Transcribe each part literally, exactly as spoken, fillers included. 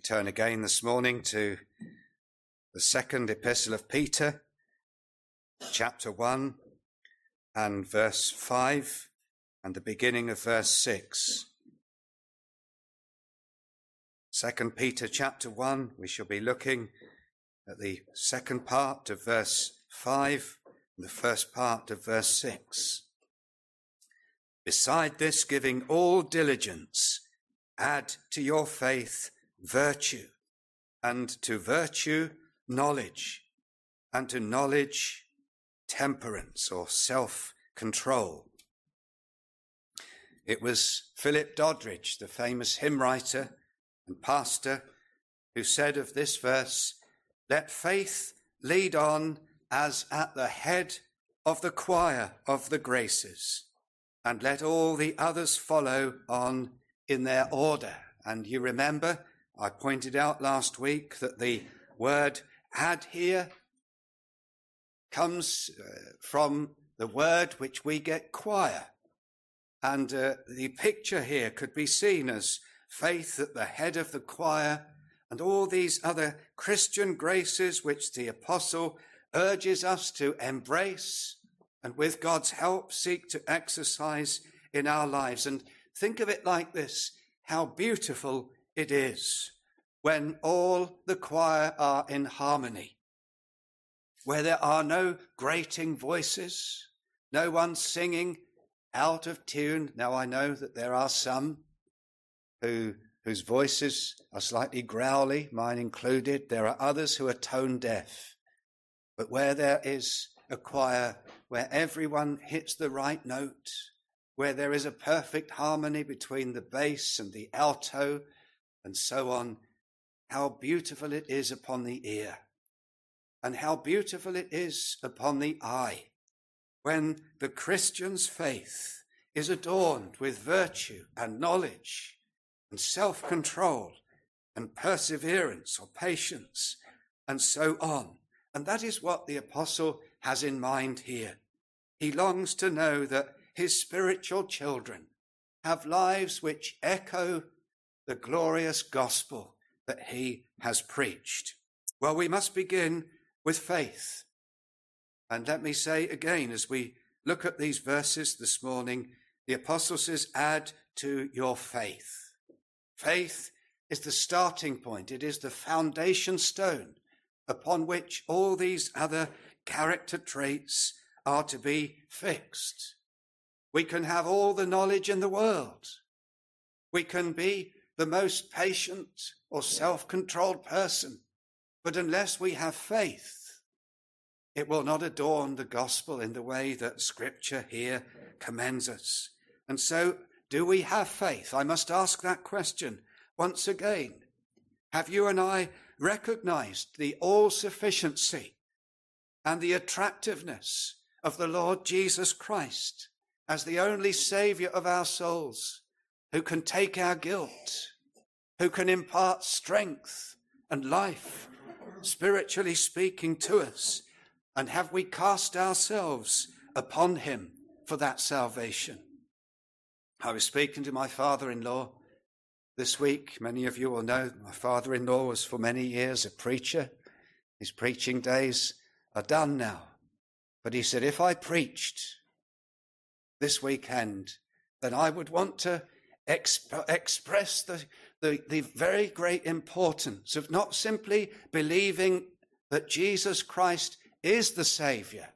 turn again this morning to the second epistle of Peter, chapter one and verse five and the beginning of verse six. Second Peter chapter one, we shall be looking at the second part of verse five and the first part of verse six. Beside this, giving all diligence, add to your faith virtue, and to virtue knowledge, and to knowledge temperance or self-control. It was Philip Doddridge, the famous hymn writer and pastor, who said of this verse, "Let faith lead on as at the head of the choir of the graces, and let all the others follow on in their order." And you remember, I pointed out last week that the word add here comes uh, from the word which we get choir. And uh, the picture here could be seen as faith at the head of the choir and all these other Christian graces which the apostle urges us to embrace and with God's help seek to exercise in our lives. And think of it like this: how beautiful it is when all the choir are in harmony, where there are no grating voices, no one singing out of tune. Now, I know that there are some who whose voices are slightly growly, mine included. There are others who are tone deaf. But where there is a choir where everyone hits the right note, where there is a perfect harmony between the bass and the alto and so on, how beautiful it is upon the ear, and how beautiful it is upon the eye when the Christian's faith is adorned with virtue and knowledge and self-control and perseverance or patience and so on. And that is what the apostle has in mind here. He longs to know that his spiritual children have lives which echo the glorious gospel that he has preached. Well, we must begin with faith. And let me say again, as we look at these verses this morning, the apostle says, add to your faith. Faith is the starting point. It is the foundation stone upon which all these other character traits are to be fixed. We can have all the knowledge in the world. We can be the most patient or self-controlled person, but unless we have faith, it will not adorn the gospel in the way that Scripture here commends us. And so, do we have faith? I must ask that question once again. Have you and I recognized the all-sufficiency and the attractiveness of the Lord Jesus Christ as the only Saviour of our souls, who can take our guilt, who can impart strength and life, spiritually speaking, to us? And have we cast ourselves upon him for that salvation? I was speaking to my father-in-law this week. Many of you will know my father-in-law was for many years a preacher. His preaching days are done now. But he said, if I preached this weekend, then I would want to exp- express the, the, the very great importance of not simply believing that Jesus Christ is the Saviour,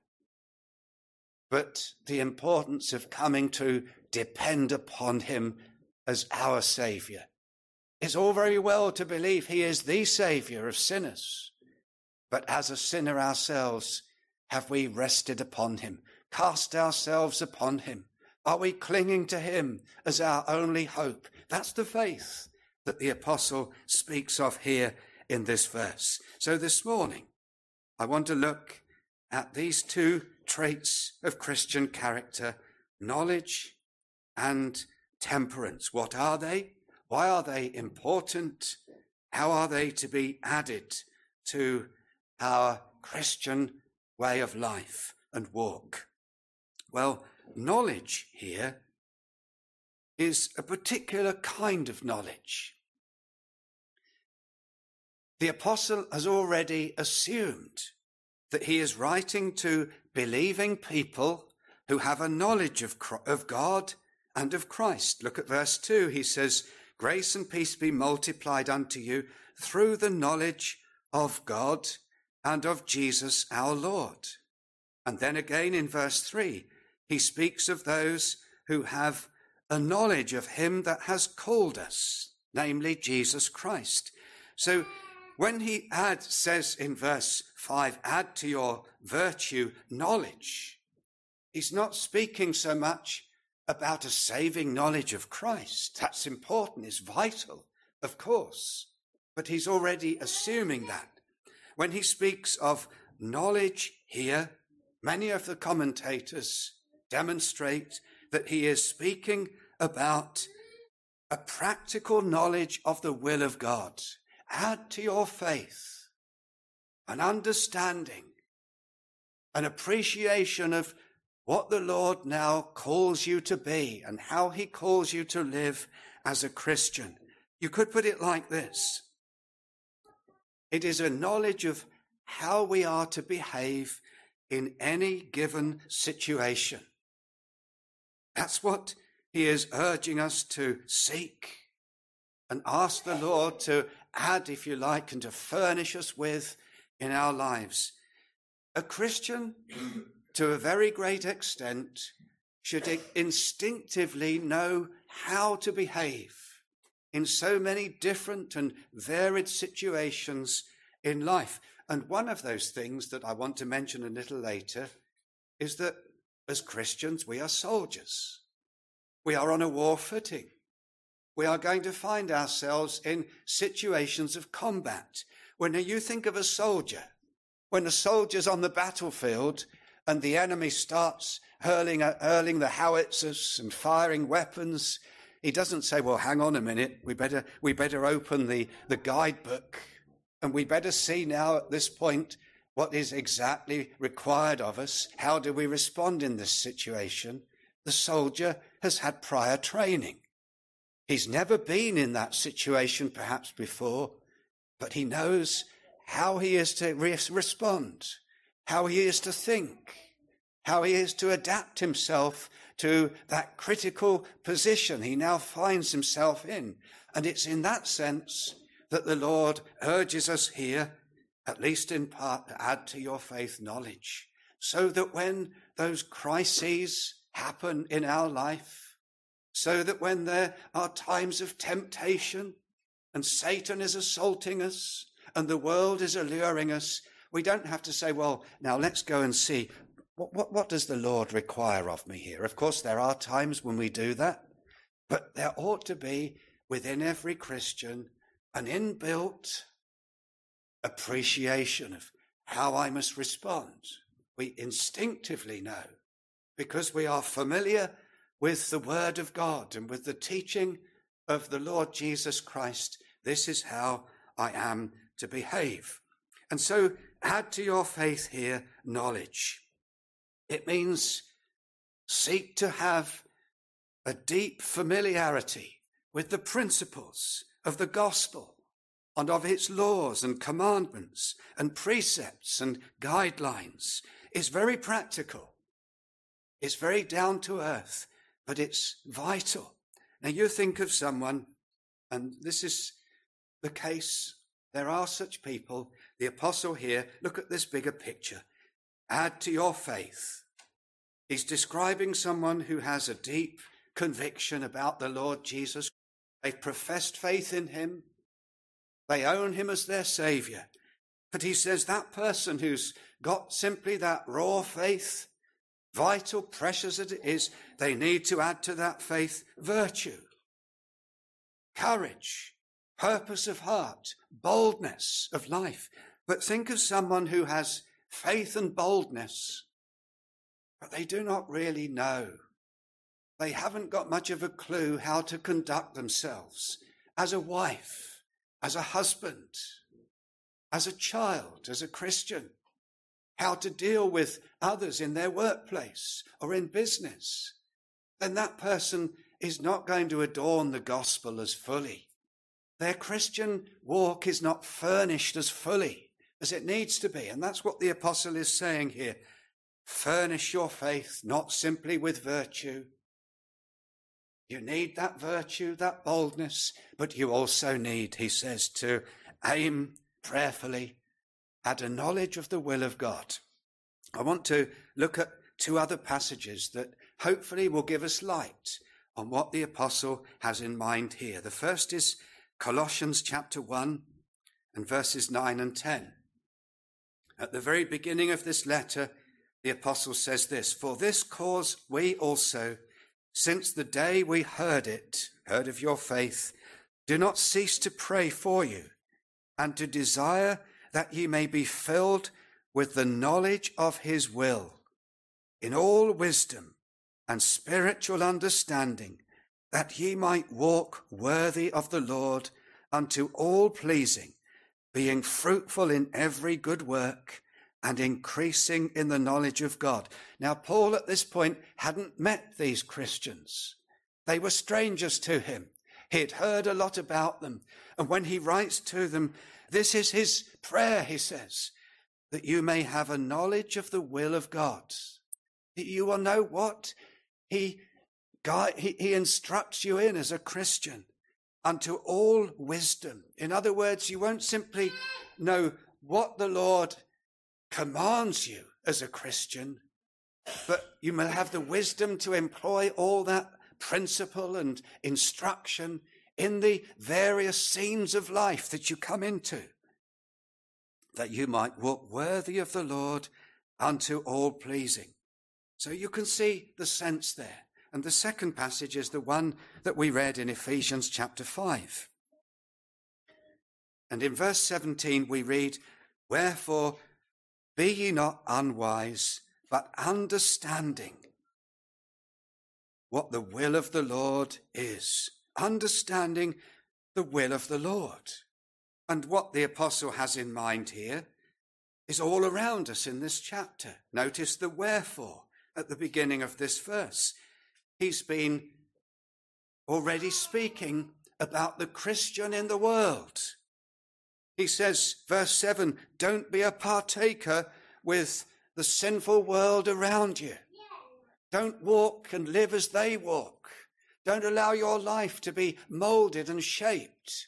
but the importance of coming to depend upon him as our Saviour. It's all very well to believe he is the Saviour of sinners, but as a sinner ourselves, have we rested upon him, cast ourselves upon him? Are we clinging to him as our only hope? That's the faith that the apostle speaks of here in this verse. So this morning, I want to look at these two traits of Christian character, knowledge and temperance. What are they? Why are they important? How are they to be added to our Christian way of life and walk? Well, knowledge here is a particular kind of knowledge. The apostle has already assumed that he is writing to believing people who have a knowledge of, of God and of Christ. Look at verse two. He says, grace and peace be multiplied unto you through the knowledge of God and of Jesus our Lord. And then again in verse three, he speaks of those who have a knowledge of him that has called us, namely Jesus Christ. So when he add, says in verse five, add to your virtue knowledge, he's not speaking so much about a saving knowledge of Christ. That's important, it's vital, of course. But he's already assuming that. When he speaks of knowledge here, many of the commentators demonstrate that he is speaking about a practical knowledge of the will of God. Add to your faith an understanding, an appreciation of what the Lord now calls you to be and how he calls you to live as a Christian. You could put it like this. It is a knowledge of how we are to behave in any given situation. That's what he is urging us to seek and ask the Lord to add, if you like, and to furnish us with in our lives. A Christian, to a very great extent, should instinctively know how to behave in so many different and varied situations in life. And one of those things that I want to mention a little later is that as Christians, we are soldiers. We are on a war footing. We are going to find ourselves in situations of combat. When you think of a soldier, when a soldier's on the battlefield and the enemy starts hurling, hurling the howitzers and firing weapons, he doesn't say, well, hang on a minute, we better, we better open the, the guidebook and we better see now at this point what is exactly required of us. How do we respond in this situation? The soldier has had prior training. He's never been in that situation perhaps before, but he knows how he is to re- respond, how he is to think, how he is to adapt himself to that critical position he now finds himself in. And it's in that sense that the Lord urges us here, at least in part, to add to your faith knowledge, so that when those crises happen in our life, so that when there are times of temptation and Satan is assaulting us and the world is alluring us, we don't have to say, well, now let's go and see, what, what, what does the Lord require of me here? Of course, there are times when we do that, but there ought to be within every Christian an inbuilt appreciation of how I must respond. We instinctively know, because we are familiar with the word of God and with the teaching of the Lord Jesus Christ, this is how I am to behave. And so add to your faith here knowledge. It means seek to have a deep familiarity with the principles of the gospel and of its laws and commandments and precepts and guidelines. It's very practical. It's very down to earth, but it's vital. Now you think of someone, and this is the case, there are such people. The apostle here, look at this bigger picture. Add to your faith. He's describing someone who has a deep conviction about the Lord Jesus. They've professed faith in him. They own him as their Saviour. But he says that person who's got simply that raw faith, vital, precious as it is, they need to add to that faith virtue, courage, purpose of heart, boldness of life. But think of someone who has faith and boldness, but they do not really know. They haven't got much of a clue how to conduct themselves as a wife, as a husband, as a child, as a Christian, how to deal with others in their workplace or in business. Then that person is not going to adorn the gospel as fully. Their Christian walk is not furnished as fully as it needs to be. And that's what the apostle is saying here. Furnish your faith, not simply with virtue. You need that virtue, that boldness, but you also need, he says, to aim prayerfully at a knowledge of the will of God. I want to look at two other passages that hopefully will give us light on what the apostle has in mind here. The first is Colossians chapter one and verses nine and ten. At the very beginning of this letter, the apostle says this, "For this cause we also, since the day we heard it, heard of your faith, do not cease to pray for you, and to desire that ye may be filled with the knowledge of his will, in all wisdom and spiritual understanding, that ye might walk worthy of the Lord, unto all pleasing, being fruitful in every good work, and increasing in the knowledge of God." Now, Paul at this point hadn't met these Christians. They were strangers to him. He had heard a lot about them. And when he writes to them, this is his prayer, he says, that you may have a knowledge of the will of God. That you will know what he, God, he, he instructs you in as a Christian, unto all wisdom. In other words, you won't simply know what the Lord commands you as a Christian, but you will have the wisdom to employ all that principle and instruction in the various scenes of life that you come into, that you might walk worthy of the Lord unto all pleasing. So you can see the sense there. And the second passage is the one that we read in Ephesians chapter five. And in verse seventeen we read, "Wherefore be ye not unwise, but understanding what the will of the Lord is." Understanding the will of the Lord. And what the apostle has in mind here is all around us in this chapter. Notice the wherefore at the beginning of this verse. He's been already speaking about the Christian in the world. He says, verse seven, don't be a partaker with the sinful world around you. Don't walk and live as they walk. Don't allow your life to be molded and shaped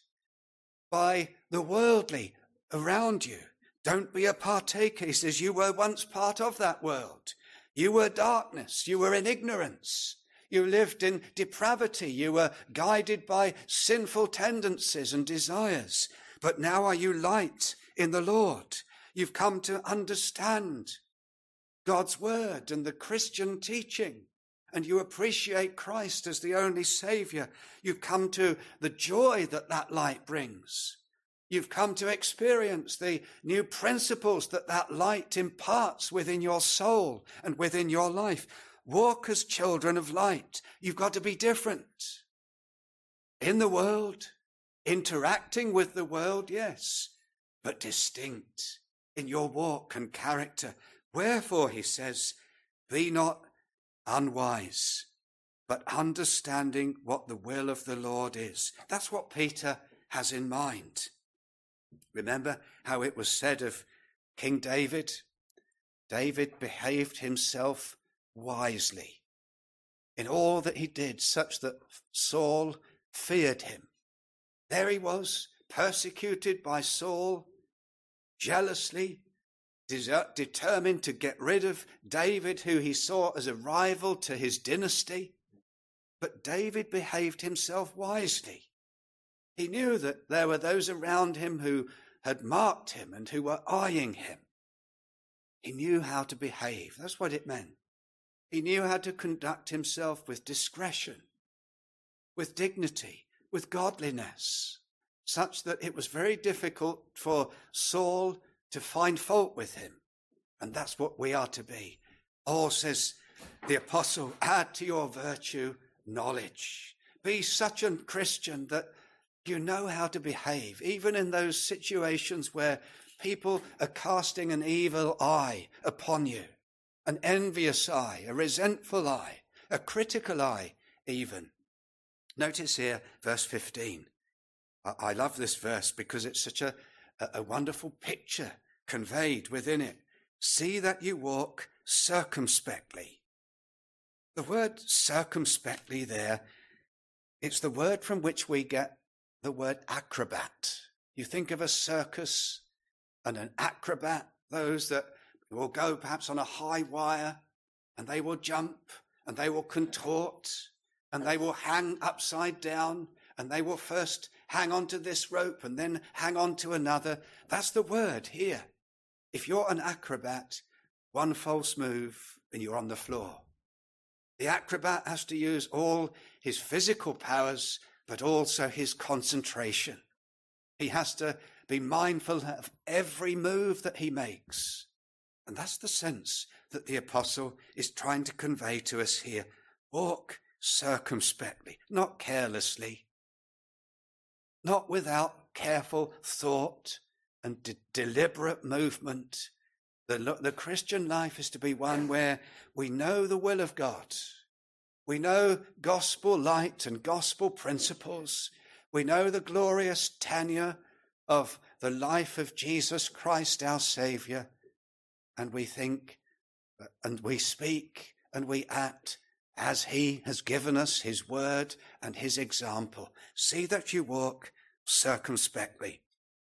by the worldly around you. Don't be a partaker. He says, you were once part of that world. You were darkness. You were in ignorance. You lived in depravity. You were guided by sinful tendencies and desires. But now are you light in the Lord. You've come to understand God's word and the Christian teaching. And you appreciate Christ as the only Savior. You've come to the joy that that light brings. You've come to experience the new principles that that light imparts within your soul and within your life. Walk as children of light. You've got to be different. In the world, interacting with the world, yes, but distinct in your walk and character. Wherefore, he says, be not unwise, but understanding what the will of the Lord is. That's what Peter has in mind. Remember how it was said of King David? David behaved himself wisely in all that he did, such that Saul feared him. There he was, persecuted by Saul, jealously determined to get rid of David, who he saw as a rival to his dynasty. But David behaved himself wisely. He knew that there were those around him who had marked him and who were eyeing him. He knew how to behave. That's what it meant. He knew how to conduct himself with discretion, with dignity, with godliness, such that it was very difficult for Saul to find fault with him. And that's what we are to be. Oh, says the apostle, add to your virtue knowledge. Be such a Christian that you know how to behave, even in those situations where people are casting an evil eye upon you, an envious eye, a resentful eye, a critical eye even. Notice here, verse fifteen. I, I love this verse because it's such a, a, a wonderful picture conveyed within it. See that you walk circumspectly. The word circumspectly there, it's the word from which we get the word acrobat. You think of a circus and an acrobat, those that will go perhaps on a high wire and they will jump and they will contort and they will hang upside down and they will first hang onto this rope and then hang on to another. That's the word here. If you're an acrobat, one false move and you're on the floor. The acrobat has to use all his physical powers, but also his concentration. He has to be mindful of every move that he makes. And that's the sense that the apostle is trying to convey to us here. Walk circumspectly, not carelessly, not without careful thought and de- deliberate movement. The, the Christian life is to be one where we know the will of God. We know gospel light and gospel principles. We know the glorious tenure of the life of Jesus Christ, our Saviour. And we think and we speak and we act as he has given us his word and his example. See that you walk circumspectly.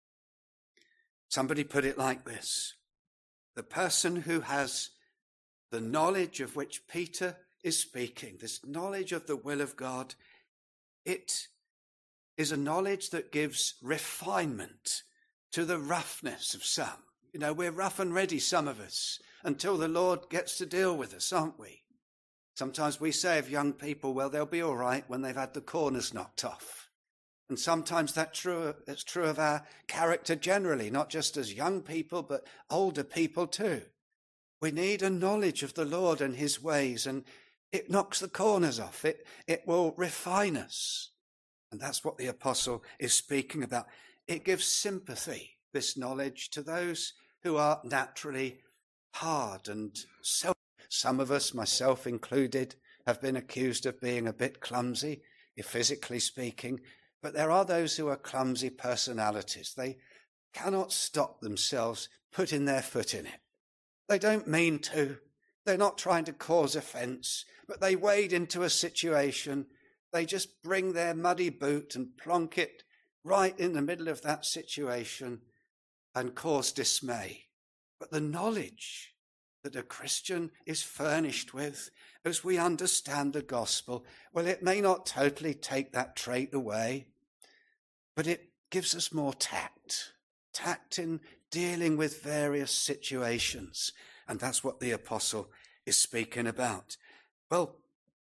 Somebody put it like this. The person who has the knowledge of which Peter is speaking, this knowledge of the will of God, it is a knowledge that gives refinement to the roughness of some. You know, we're rough and ready, some of us, until the Lord gets to deal with us, aren't we? Sometimes we say of young people, well, they'll be all right when they've had the corners knocked off. And sometimes that's true, it's true of our character generally, not just as young people, but older people too. We need a knowledge of the Lord and his ways, and it knocks the corners off. It, it will refine us. And that's what the apostle is speaking about. It gives sympathy, this knowledge, to those who are naturally hard and self. Some of us, myself included, have been accused of being a bit clumsy, if physically speaking. But there are those who are clumsy personalities. They cannot stop themselves putting their foot in it. They don't mean to. They're not trying to cause offence, but they wade into a situation. They just bring their muddy boot and plonk it right in the middle of that situation and cause dismay. But the knowledge that a Christian is furnished with as we understand the gospel, well, it may not totally take that trait away, but it gives us more tact, tact in dealing with various situations. And that's what the apostle is speaking about. Well,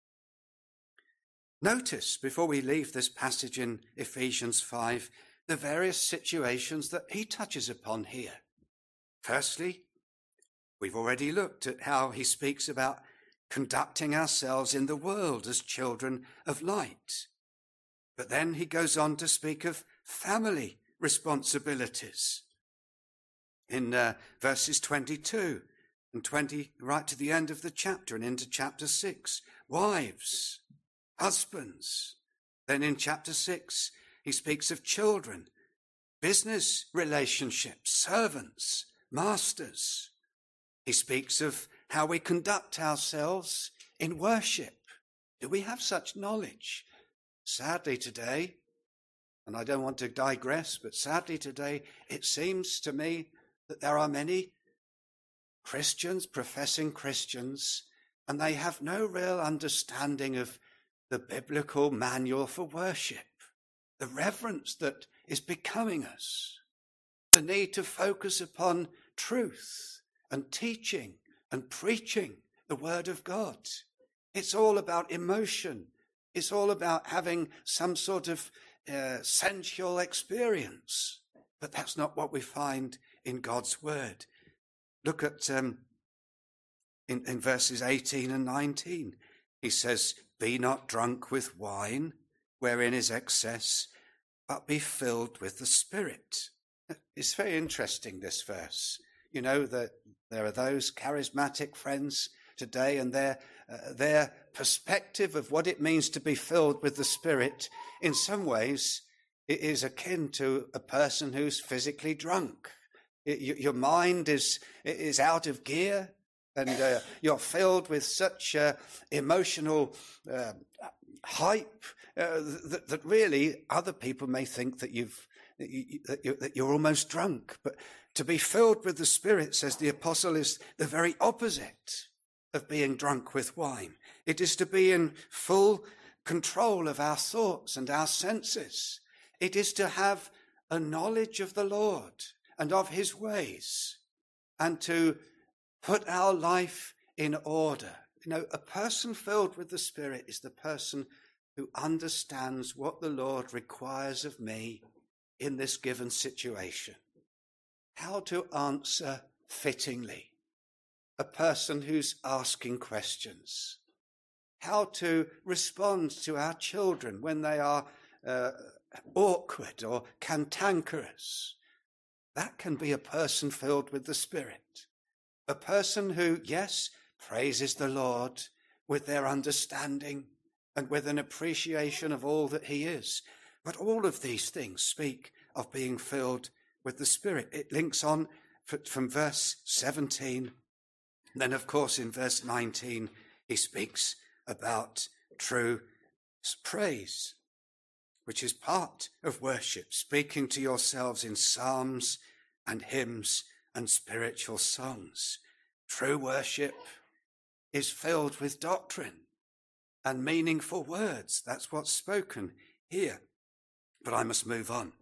notice before we leave this passage in Ephesians five, the various situations that he touches upon here. Firstly, we've already looked at how he speaks about conducting ourselves in the world as children of light. But then he goes on to speak of family responsibilities. In uh, verses twenty-two and twenty, right to the end of the chapter and into chapter six, wives, husbands. Then in chapter six, he speaks of children, business relationships, servants, masters. He speaks of how we conduct ourselves in worship. Do we have such knowledge? Sadly today, and I don't want to digress, but sadly today, it seems to me that there are many Christians, professing Christians, and they have no real understanding of the biblical manual for worship, the reverence that is becoming us, the need to focus upon truth and teaching and preaching the word of God. It's all about emotion. It's all about having some sort of uh, sensual experience. But that's not what we find in God's word. Look at um, in, in verses eighteen and nineteen. He says, be not drunk with wine, wherein is excess, but be filled with the Spirit. It's very interesting, this verse. You know that there are those charismatic friends today, and their uh, their perspective of what it means to be filled with the Spirit, in some ways, It is akin to a person who's physically drunk. It, your mind is, is out of gear, and uh, you're filled with such uh, emotional uh, hype uh, that, that really other people may think that you've that, you, that you're almost drunk. But to be filled with the Spirit, says the apostle, is the very opposite of being drunk with wine. It is to be in full control of our thoughts and our senses. It is to have a knowledge of the Lord and of his ways, and to put our life in order. You know, a person filled with the Spirit is the person who understands what the Lord requires of me in this given situation. How to answer fittingly. A person who's asking questions. How to respond to our children when they are uh, awkward or cantankerous. That can be a person filled with the Spirit. A person who, yes, praises the Lord with their understanding and with an appreciation of all that he is. But all of these things speak of being filled with the Spirit. It links on from verse seventeen. Then, of course, in verse nineteen, he speaks about true praise, which is part of worship, speaking to yourselves in psalms and hymns and spiritual songs. True worship is filled with doctrine and meaningful words. That's what's spoken here. But I must move on.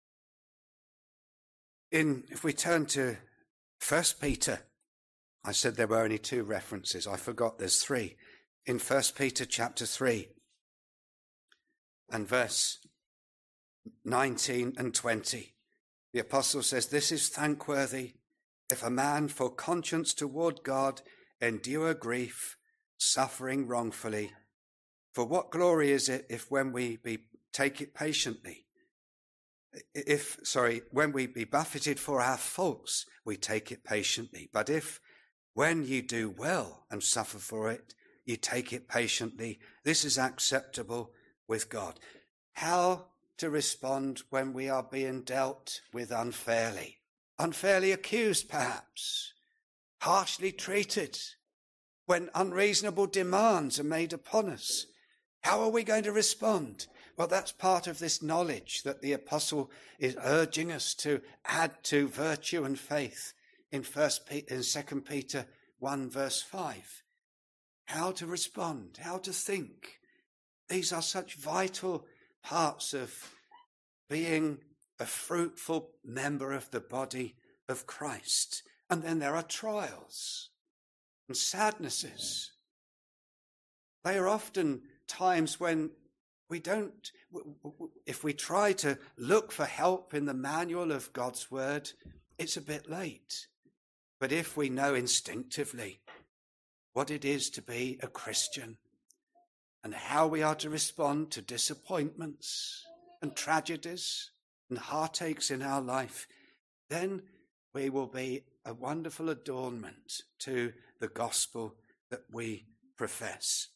In, if we turn to First Peter, I said there were only two references. I forgot there's three. In First Peter chapter three and verse nineteen and twenty, the apostle says, "This is thankworthy, if a man for conscience toward God endure grief, suffering wrongfully. For what glory is it if when we be take it patiently, if, sorry, when we be buffeted for our faults, we take it patiently. But if when you do well and suffer for it, you take it patiently, this is acceptable with God." How to respond when we are being dealt with unfairly, unfairly accused perhaps, harshly treated, when unreasonable demands are made upon us. How are we going to respond? Well, that's part of this knowledge that the apostle is urging us to add to virtue and faith in First Peter, in Second Peter one verse five. How to respond, how to think. These are such vital parts of being a fruitful member of the body of Christ. And then there are trials and sadnesses. They are often times when we don't, if we try to look for help in the manual of God's word, it's a bit late. But if we know instinctively what it is to be a Christian and how we are to respond to disappointments and tragedies and heartaches in our life, then we will be a wonderful adornment to the gospel that we profess.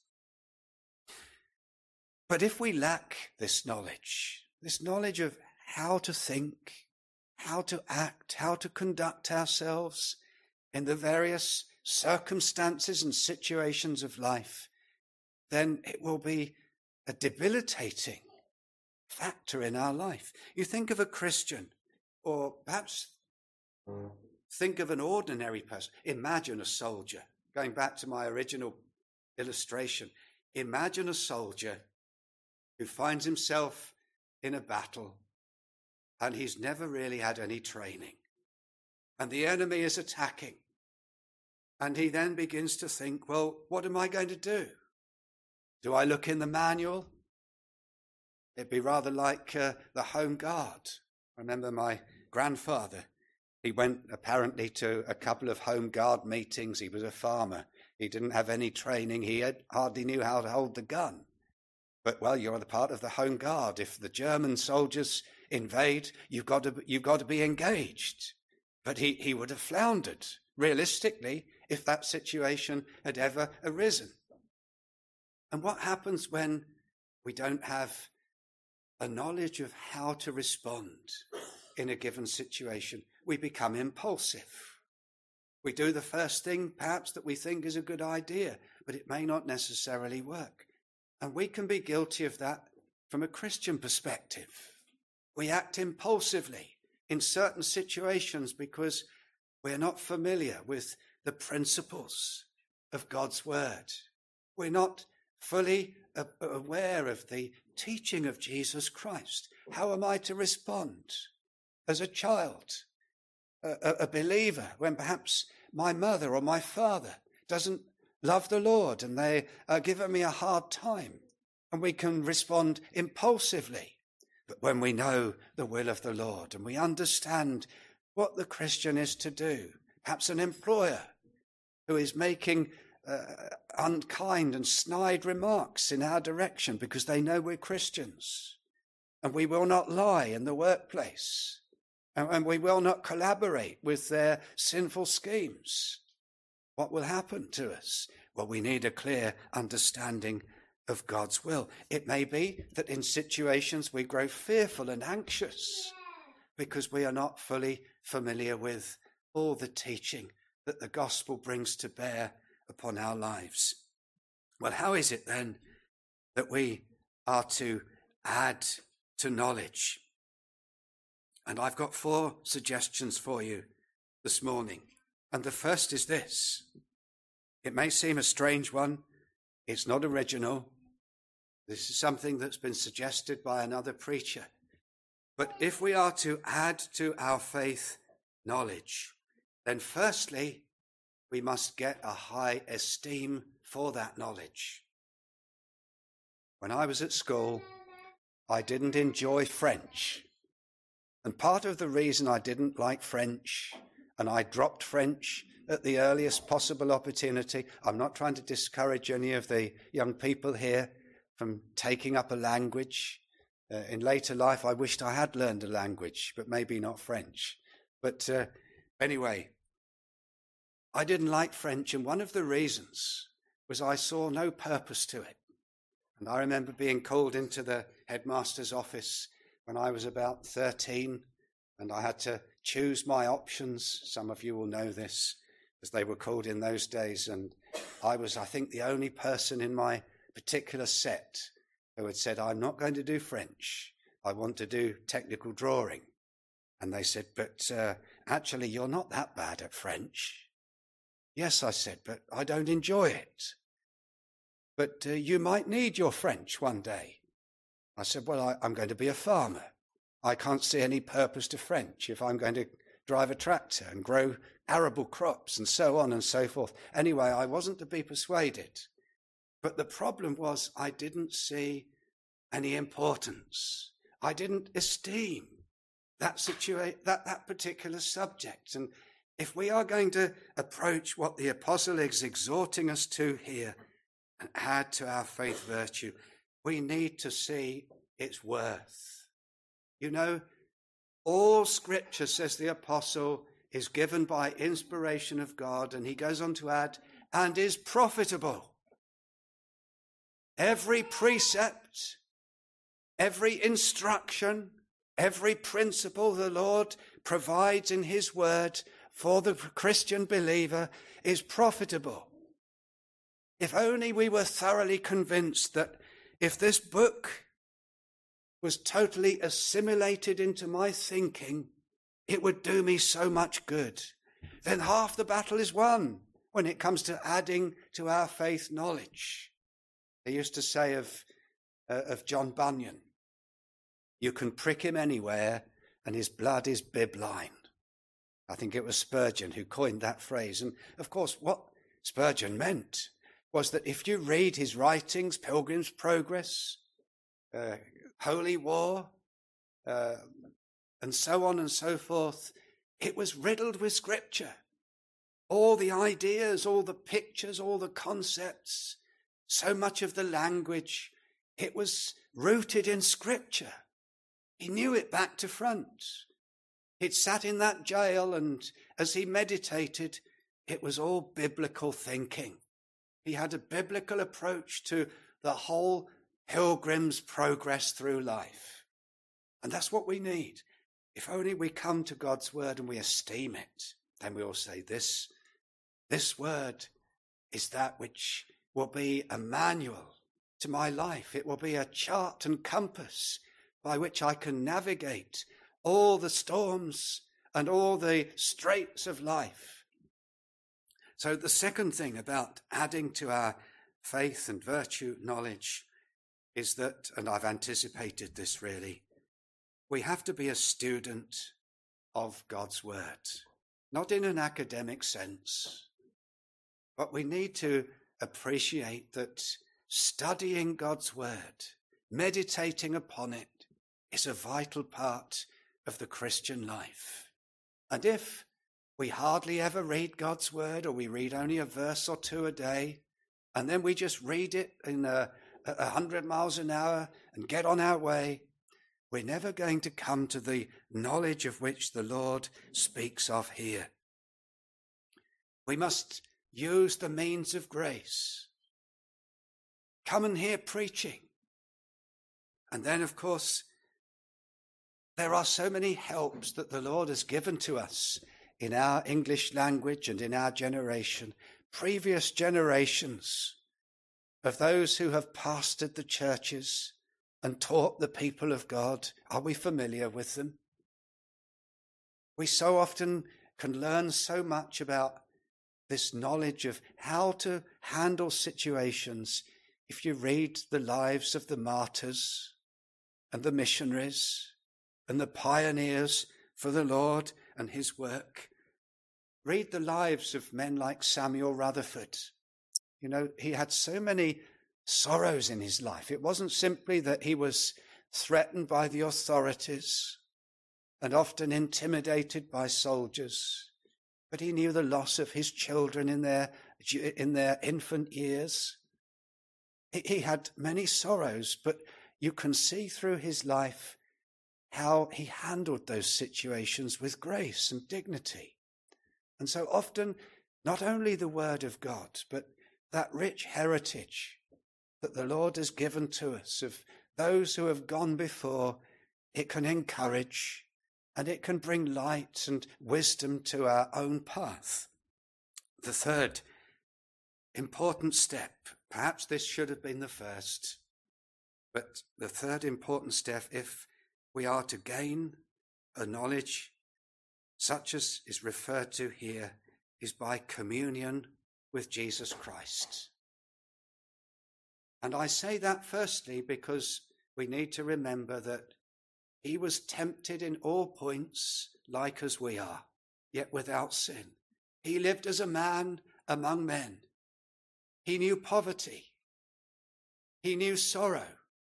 But if we lack this knowledge, this knowledge of how to think, how to act, how to conduct ourselves in the various circumstances and situations of life, then it will be a debilitating factor in our life. You think of a Christian, or perhaps think of an ordinary person. Imagine a soldier. Going back to my original illustration, imagine a soldier who finds himself in a battle and he's never really had any training. And the enemy is attacking. And he then begins to think, well, what am I going to do? Do I look in the manual? It'd be rather like uh, the Home Guard. I remember my grandfather. He went apparently to a couple of Home Guard meetings. He was a farmer. He didn't have any training. He had, hardly knew how to hold the gun. But, well, you're the part of the Home Guard. If the German soldiers invade, you've got to, you've got to be engaged. But he, he would have floundered, realistically, if that situation had ever arisen. And what happens when we don't have a knowledge of how to respond in a given situation, we become impulsive. We do the first thing perhaps that we think is a good idea, but it may not necessarily work. And we can be guilty of that from a Christian perspective. We act impulsively in certain situations because we're not familiar with the principles of God's word. We're not fully aware of the teaching of Jesus Christ. How am I to respond as a child, a, a believer, when perhaps my mother or my father doesn't love the Lord and they are giving me a hard time? And we can respond impulsively. But when we know the will of the Lord and we understand what the Christian is to do, perhaps an employer who is making uh, unkind and snide remarks in our direction because they know we're Christians, and we will not lie in the workplace, and, and we will not collaborate with their sinful schemes, what will happen to us? Well, we need a clear understanding of God's will. It may be that in situations we grow fearful and anxious because we are not fully familiar with all the teaching that the gospel brings to bear upon our lives. Well, how is it then that we are to add to knowledge? And I've got four suggestions for you this morning. And the first is this. It may seem a strange one. It's not original. This is something that's been suggested by another preacher. But if we are to add to our faith knowledge, then firstly, we must get a high esteem for that knowledge. When I was at school, I didn't enjoy French. And part of the reason I didn't like French, and I dropped French at the earliest possible opportunity, I'm not trying to discourage any of the young people here from taking up a language. Uh, in later life, I wished I had learned a language, but maybe not French. But uh, anyway, I didn't like French, and one of the reasons was I saw no purpose to it. And I remember being called into the headmaster's office when I was about thirteen, and I had to choose my options. Some of you will know this, as they were called in those days. And I was, I think, the only person in my particular set who had said, I'm not going to do French. I want to do technical drawing. And they said, but uh, actually, you're not that bad at French. Yes, I said, but I don't enjoy it. But uh, you might need your French one day. I said, well, I, I'm going to be a farmer. I can't see any purpose to French if I'm going to drive a tractor and grow arable crops and so on and so forth. Anyway, I wasn't to be persuaded. But the problem was I didn't see any importance. I didn't esteem that situa- that, that particular subject. And if we are going to approach what the apostle is exhorting us to here and add to our faith virtue, we need to see its worth. You know, all scripture, says the apostle, is given by inspiration of God, and he goes on to add, and is profitable. Every precept, every instruction, every principle the Lord provides in his word for the Christian believer is profitable. If only we were thoroughly convinced that if this book was totally assimilated into my thinking, it would do me so much good. Then half the battle is won when it comes to adding to our faith knowledge. They used to say of, uh, of John Bunyan, you can prick him anywhere and his blood is bibline. I think it was Spurgeon who coined that phrase. And of course, what Spurgeon meant was that if you read his writings, Pilgrim's Progress, uh, Holy War, uh, and so on and so forth, it was riddled with scripture. All the ideas, all the pictures, all the concepts, so much of the language, it was rooted in scripture. He knew it back to front. He'd sat in that jail, and as he meditated, it was all biblical thinking. He had a biblical approach to the whole Pilgrim's Progress through life. And that's what we need. If only we come to God's word and we esteem it, then we'll say this, this word is that which will be a manual to my life. It will be a chart and compass by which I can navigate all the storms and all the straits of life. So the second thing about adding to our faith and virtue knowledge is that, and I've anticipated this really, we have to be a student of God's word, not in an academic sense, but we need to appreciate that studying God's word, meditating upon it, is a vital part of the Christian life. And if we hardly ever read God's word, or we read only a verse or two a day, and then we just read it in a, a hundred miles an hour and get on our way, we're never going to come to the knowledge of which the Lord speaks of here. We must use the means of grace. Come and hear preaching. And then, of course, there are so many helps that the Lord has given to us in our English language and in our generation. Previous generations of those who have pastored the churches and taught the people of God, are we familiar with them? We so often can learn so much about this knowledge of how to handle situations if you read the lives of the martyrs and the missionaries and the pioneers for the Lord and his work. Read the lives of men like Samuel Rutherford. You know, he had so many sorrows in his life. It wasn't simply that he was threatened by the authorities and often intimidated by soldiers, but he knew the loss of his children in their, in their infant years. He had many sorrows, but you can see through his life how he handled those situations with grace and dignity. And so often, not only the word of God, but that rich heritage that the Lord has given to us of those who have gone before, it can encourage and it can bring light and wisdom to our own path. The third important step, perhaps this should have been the first, but the third important step, if we are to gain a knowledge such as is referred to here, is by communion with Jesus Christ. And I say that firstly because we need to remember that he was tempted in all points like as we are, yet without sin. He lived as a man among men. He knew poverty. He knew sorrow.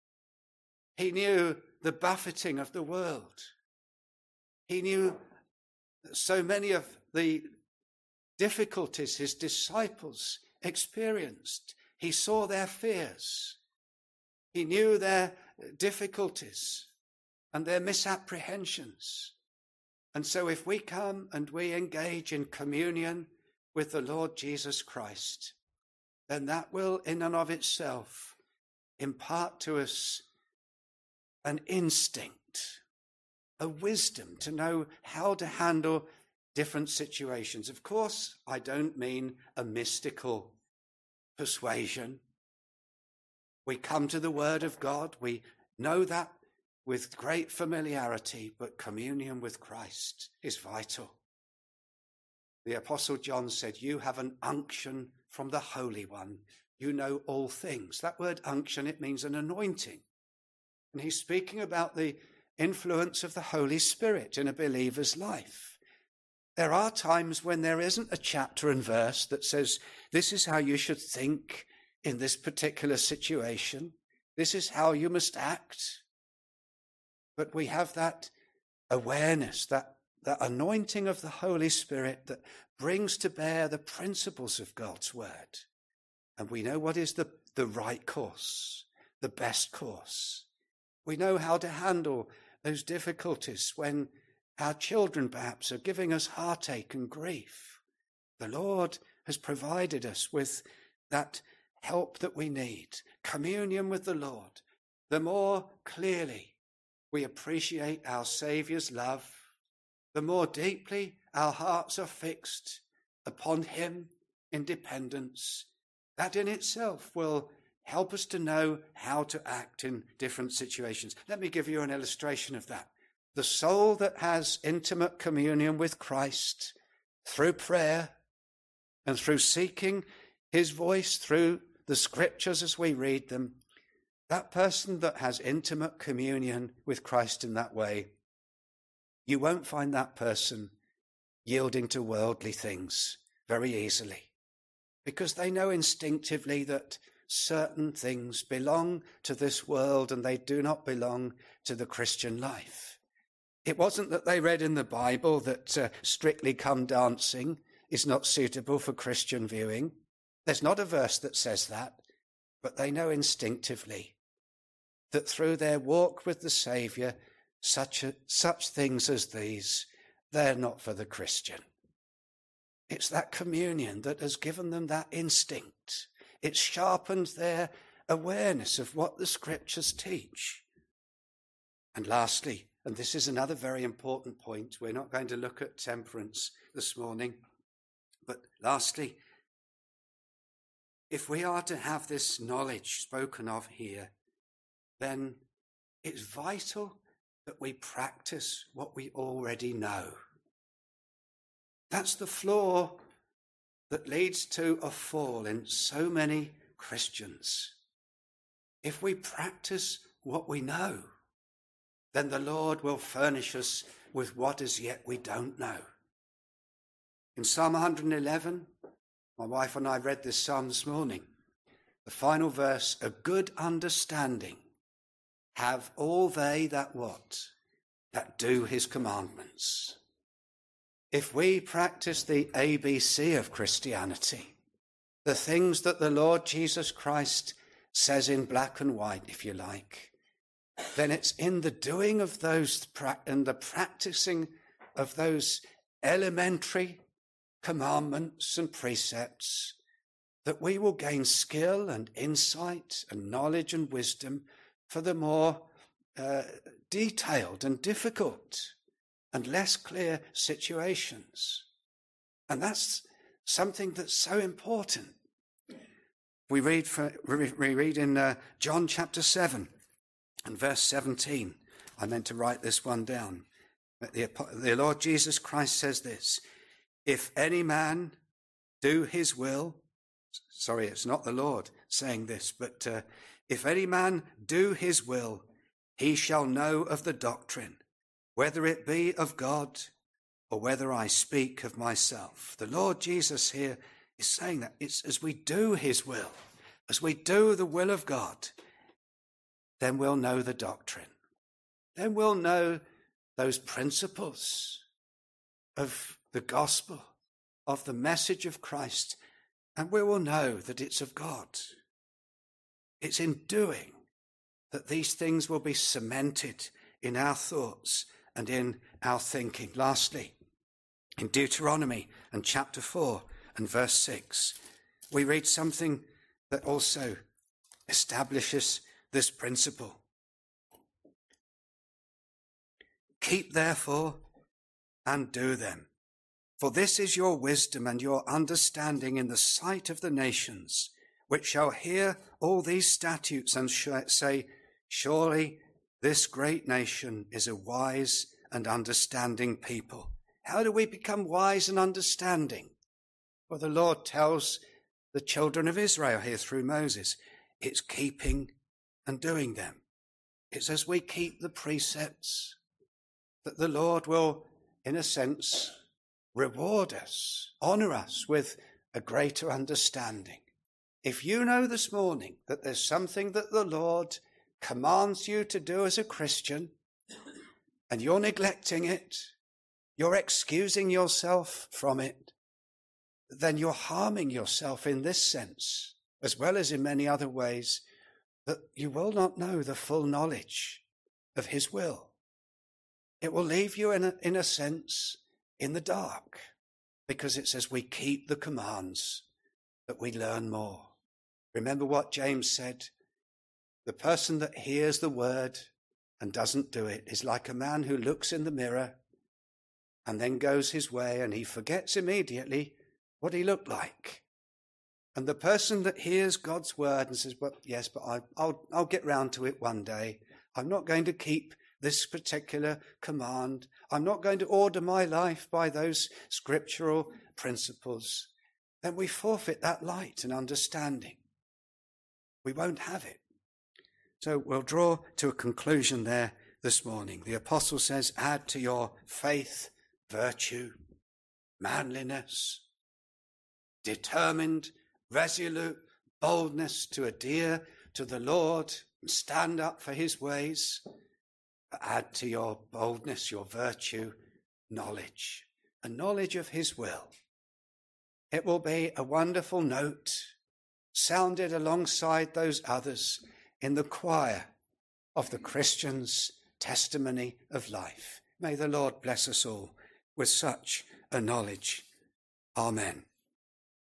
He knew the buffeting of the world. He knew so many of the difficulties his disciples experienced. He saw their fears. He knew their difficulties and their misapprehensions. And so if we come and we engage in communion with the Lord Jesus Christ, then that will in and of itself impart to us an instinct, a wisdom to know how to handle different situations. Of course, I don't mean a mystical persuasion. We come to the word of God. We know that with great familiarity, but communion with Christ is vital. The Apostle John said, you have an unction from the Holy One. You know all things. That word unction, it means an anointing. And he's speaking about the influence of the Holy Spirit in a believer's life. There are times when there isn't a chapter and verse that says, this is how you should think in this particular situation. This is how you must act. But we have that awareness, that, that anointing of the Holy Spirit that brings to bear the principles of God's word. And we know what is the, the right course, the best course. We know how to handle those difficulties when our children perhaps are giving us heartache and grief. The Lord has provided us with that help that we need, communion with the Lord. The more clearly we appreciate our Saviour's love, the more deeply our hearts are fixed upon him in dependence. That in itself will help us to know how to act in different situations. Let me give you an illustration of that. The soul that has intimate communion with Christ through prayer and through seeking his voice through the scriptures as we read them, that person that has intimate communion with Christ in that way, you won't find that person yielding to worldly things very easily, because they know instinctively that certain things belong to this world and they do not belong to the Christian life. It wasn't that they read in the Bible that uh, Strictly Come Dancing is not suitable for Christian viewing. There's not a verse that says that, but they know instinctively that through their walk with the Saviour, such a, such things as these, they're not for the Christian. It's that communion that has given them that instinct. It sharpened their awareness of what the scriptures teach. And lastly, and this is another very important point, we're not going to look at temperance this morning, but lastly, if we are to have this knowledge spoken of here, then it's vital that we practice what we already know. That's the flaw that leads to a fall in so many Christians. If we practice what we know, then the Lord will furnish us with what as yet we don't know. In Psalm one hundred eleven, my wife and I read this psalm this morning. The final verse, a good understanding have all they that what? That do his commandments. If we practice the A B C of Christianity, the things that the Lord Jesus Christ says in black and white, if you like, then it's in the doing of those and the practicing of those elementary commandments and precepts that we will gain skill and insight and knowledge and wisdom for the more uh, detailed and difficult and less clear situations. And that's something that's so important. We read, for, we read in uh, John chapter seven and verse seventeen. I meant to write this one down. But the, the Lord Jesus Christ says this, if any man do his will, sorry, it's not the Lord saying this, but uh, if any man do his will, he shall know of the doctrine, whether it be of God or whether I speak of myself. The Lord Jesus here is saying that it's as we do his will, as we do the will of God, then we'll know the doctrine. Then we'll know those principles of the gospel, of the message of Christ, and we will know that it's of God. It's in doing that these things will be cemented in our thoughts and in our thinking. Lastly, in Deuteronomy and chapter four and verse six, we read something that also establishes this principle. Keep therefore and do them, for this is your wisdom and your understanding in the sight of the nations, which shall hear all these statutes and sh- say, surely this great nation is a wise and understanding people. How do we become wise and understanding? Well, the Lord tells the children of Israel here through Moses, it's keeping and doing them. It's as we keep the precepts that the Lord will, in a sense, reward us, honour us with a greater understanding. If you know this morning that there's something that the Lord commands you to do as a Christian, and you're neglecting it, you're excusing yourself from it, then you're harming yourself in this sense, as well as in many other ways, that you will not know the full knowledge of his will. It will leave you, in a, in a sense, in the dark, because it's as we keep the commands that we learn more. Remember what James said, the person that hears the word and doesn't do it is like a man who looks in the mirror and then goes his way, and he forgets immediately what he looked like. And the person that hears God's word and says, well, yes, but I, I'll, I'll get round to it one day. I'm not going to keep this particular command. I'm not going to order my life by those scriptural principles. Then we forfeit that light and understanding. We won't have it. So we'll draw to a conclusion there this morning. The apostle says, add to your faith, virtue, manliness, determined, resolute boldness to adhere to the Lord and stand up for his ways. But add to your boldness, your virtue, knowledge, a knowledge of his will. It will be a wonderful note sounded alongside those others in the choir of the Christian's testimony of life. May the Lord bless us all with such a knowledge. Amen.